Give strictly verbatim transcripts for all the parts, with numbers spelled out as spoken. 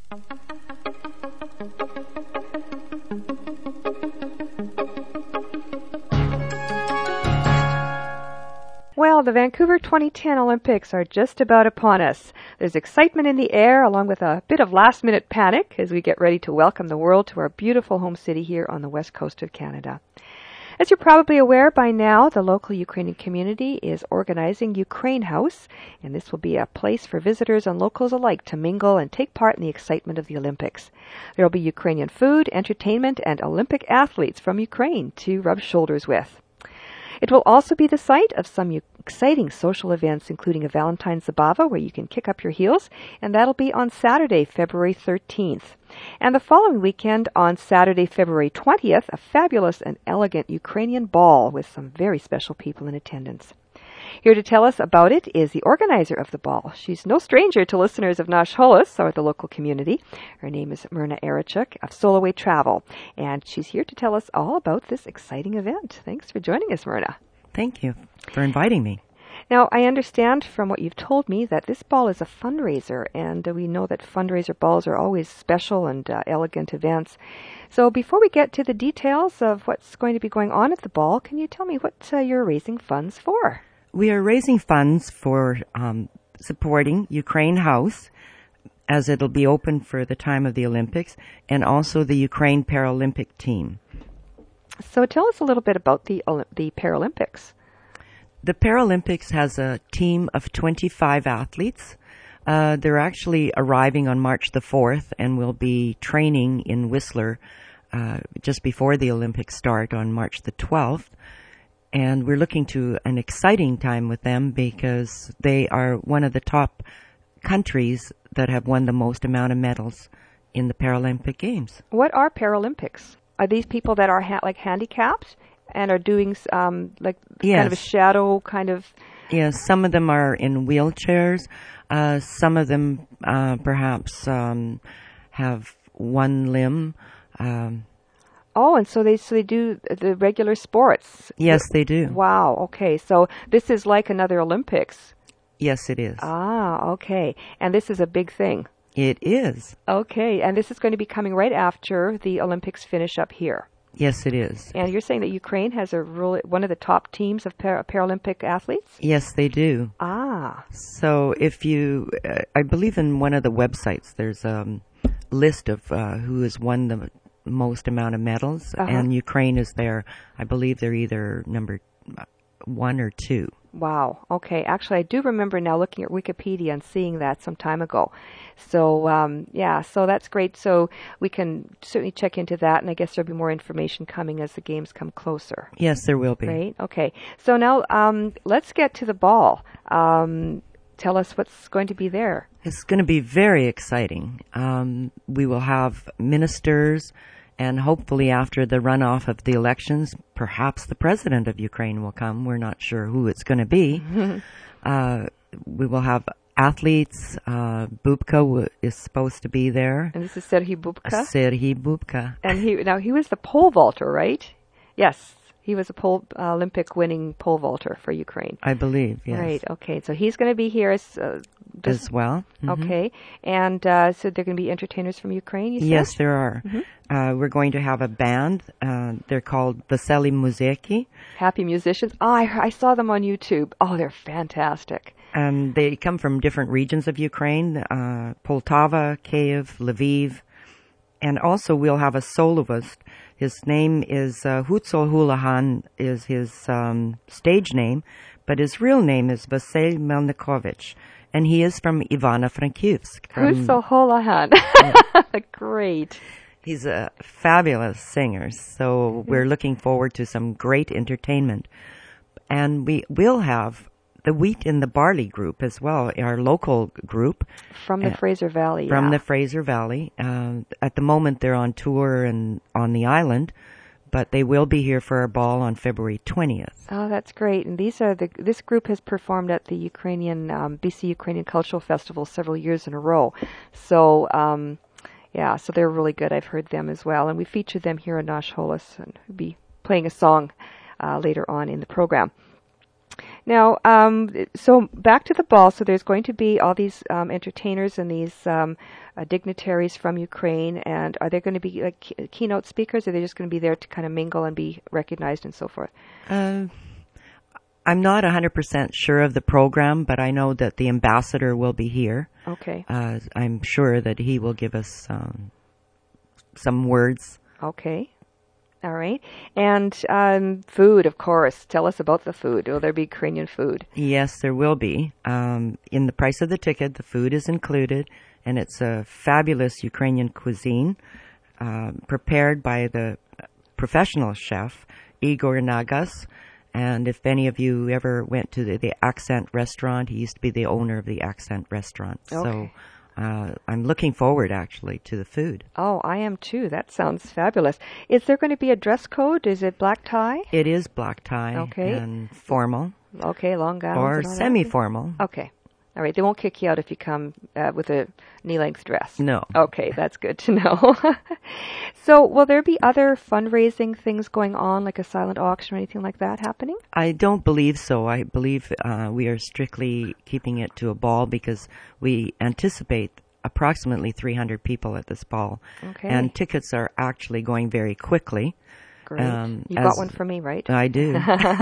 Well, the Vancouver twenty ten Olympics are just about upon us. There's excitement in the air, along with a bit of last-minute panic as we get ready to welcome the world to our beautiful home city here on the west coast of Canada. As you're probably aware by now, the local Ukrainian community is organizing Ukraine House, and this will be a place for visitors and locals alike to mingle and take part in the excitement of the Olympics. There will be Ukrainian food, entertainment, and Olympic athletes from Ukraine to rub shoulders with. It will also be the site of some exciting social events, including a Valentine's Zabava, where you can kick up your heels, and that'll be on Saturday, February thirteenth. And the following weekend, on Saturday, February twentieth, a fabulous and elegant Ukrainian ball with some very special people in attendance. Here to tell us about it is the organizer of the ball. She's no stranger to listeners of Nash Holos, or the local community. Her name is Myrna Arichuk of Soloway Travel, and she's here to tell us all about this exciting event. Thanks for joining us, Myrna. Thank you for inviting me. Now, I understand from what you've told me that this ball is a fundraiser, and uh, we know that fundraiser balls are always special and uh, elegant events. So before we get to the details of what's going to be going on at the ball, can you tell me what uh, you're raising funds for? We are raising funds for um, supporting Ukraine House, as it'll be open for the time of the Olympics, and also the Ukraine Paralympic team. So tell us a little bit about the the Paralympics. The Paralympics has a team of twenty-five athletes. Uh, they're actually arriving on March the fourth and will be training in Whistler uh, just before the Olympics start on March the twelfth. And we're looking to an exciting time with them because they are one of the top countries that have won the most amount of medals in the Paralympic Games. What are Paralympics? Are these people that are ha- like handicapped and are doing um, like yes. kind of a shadow kind of... Yes, some of them are in wheelchairs. Uh, some of them uh, perhaps um, have one limb. Um Oh, and so they so they do the regular sports. Yes, they do. Wow. Okay, so this is like another Olympics. Yes, it is. Ah, okay, and this is a big thing. It is. Okay, and this is going to be coming right after the Olympics finish up here. Yes, it is. And you're saying that Ukraine has a really, one of the top teams of para- Paralympic athletes? Yes, they do. Ah. So if you, uh, I believe in one of the websites, there's a um, list of uh, who has won the most amount of medals, uh-huh. and Ukraine is there. I believe they're either number one or two. Wow. Okay. Actually, I do remember now looking at Wikipedia and seeing that some time ago. So, um, yeah, so that's great. So we can certainly check into that, and I guess there'll be more information coming as the games come closer. Yes, there will be. Right? Okay. So now um, let's get to the ball. Um, tell us what's going to be there. It's going to be very exciting. Um, we will have ministers, and hopefully after the runoff of the elections, perhaps the president of Ukraine will come. We're not sure who it's going to be. uh, we will have athletes. Uh, Bubka w- is supposed to be there. And this is Serhii Bubka? Serhii Bubka. And he now he was the pole vaulter, right? Yes. He was a pole, uh, Olympic winning pole vaulter for Ukraine. I believe, yes. Right, okay. So he's going to be here as, uh, just, as well. Mm-hmm. Okay. And uh, so there are going to be entertainers from Ukraine, you said? Yes, there are. Mm-hmm. Uh, we're going to have a band. Uh, they're called Veseli Muziki. Happy musicians. Oh, I, I saw them on YouTube. Oh, they're fantastic. And they come from different regions of Ukraine, uh, Poltava, Kiev, Lviv. And also we'll have a soloist. His name is uh, Hutzol Hulahan is his um, stage name, but his real name is Vasily Melnikovich, and he is from Ivano-Frankivsk. Hutzol Hulahan. Great. He's a fabulous singer, so we're looking forward to some great entertainment. And we will have the Wheat and the Barley group as well, our local group. From the uh, Fraser Valley, From yeah. the Fraser Valley. Uh, at the moment, they're on tour and on the island, but they will be here for our ball on February twentieth. Oh, that's great. And these are the this group has performed at the Ukrainian, um, B C Ukrainian Cultural Festival several years in a row. So, um, yeah, so they're really good. I've heard them as well. And we featured them here in Nash Holos, and we'll be playing a song uh, later on in the program. Now, um, so back to the ball. So there's going to be all these um, entertainers and these um, uh, dignitaries from Ukraine, and are they going to be like key- keynote speakers, or are they just going to be there to kind of mingle and be recognized and so forth? Uh, I'm not one hundred percent sure of the program, but I know that the ambassador will be here. Okay. Uh, I'm sure that he will give us um, some words. Okay. All right. And um, food, of course. Tell us about the food. Will there be Ukrainian food? Yes, there will be. Um, in the price of the ticket, the food is included, and it's a fabulous Ukrainian cuisine uh, prepared by the professional chef, Igor Nagas. And if any of you ever went to the, the Accent restaurant, he used to be the owner of the Accent restaurant. Okay. So uh, I'm looking forward, actually, to the food. Oh, I am too. That sounds fabulous. Is there going to be a dress code? Is it black tie? It is black tie Okay. and formal Okay, long gowns. or and all that? semi-formal. Okay. All right. They won't kick you out if you come uh, with a knee-length dress. No. Okay, that's good to know. So, will there be other fundraising things going on, like a silent auction or anything like that happening? I don't believe so. I believe uh, we are strictly keeping it to a ball because we anticipate approximately three hundred people at this ball. Okay. And tickets are actually going very quickly. Great. Um, you as- got one for me, right? I do.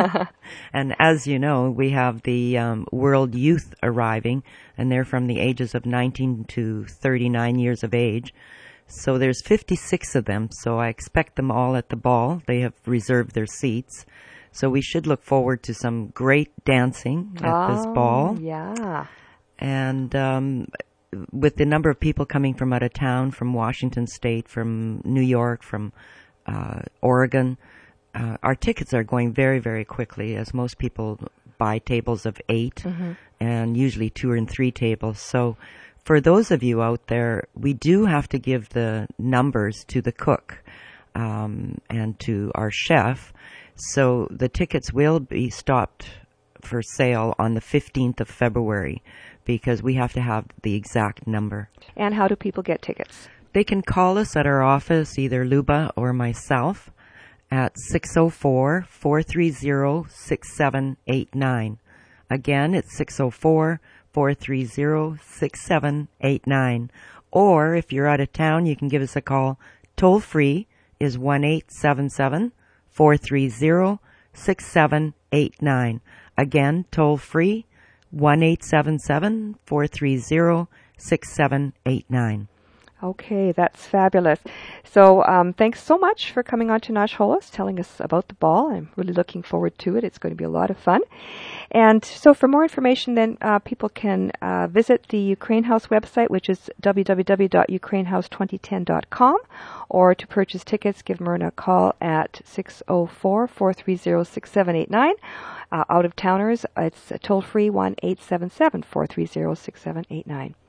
And as you know, we have the um, World Youth arriving, and they're from the ages of nineteen to thirty-nine years of age. So there's fifty-six of them, so I expect them all at the ball. They have reserved their seats. So we should look forward to some great dancing at oh, this ball. Yeah. And um, with the number of people coming from out of town, from Washington State, from New York, from uh, Oregon, uh, our tickets are going very, very quickly, as most people buy tables of eight, mm-hmm. and usually two and three tables. So for those of you out there, we do have to give the numbers to the cook um, and to our chef. So the tickets will be stopped for sale on the fifteenth of February because we have to have the exact number. And how do people get tickets? They can call us at our office, either Luba or myself, at six oh four, four three zero, six seven eight nine. Again, it's six oh four, four three zero, six seven eight nine. Or if you're out of town, you can give us a call. Toll free is one eight seven seven, four three zero, six seven eight nine. Again, toll free, one eight seven seven, four three zero, six seven eight nine. Okay, that's fabulous. So um, thanks so much for coming on to Nash Holos, telling us about the ball. I'm really looking forward to it. It's going to be a lot of fun. And so for more information, then uh, people can uh, visit the Ukraine House website, which is w w w dot ukraine house twenty ten dot com. Or to purchase tickets, give Myrna a call at six oh four, four three zero, six seven eight nine. Uh, out of towners, it's toll free one eight seven seven, four three zero, six seven eight nine.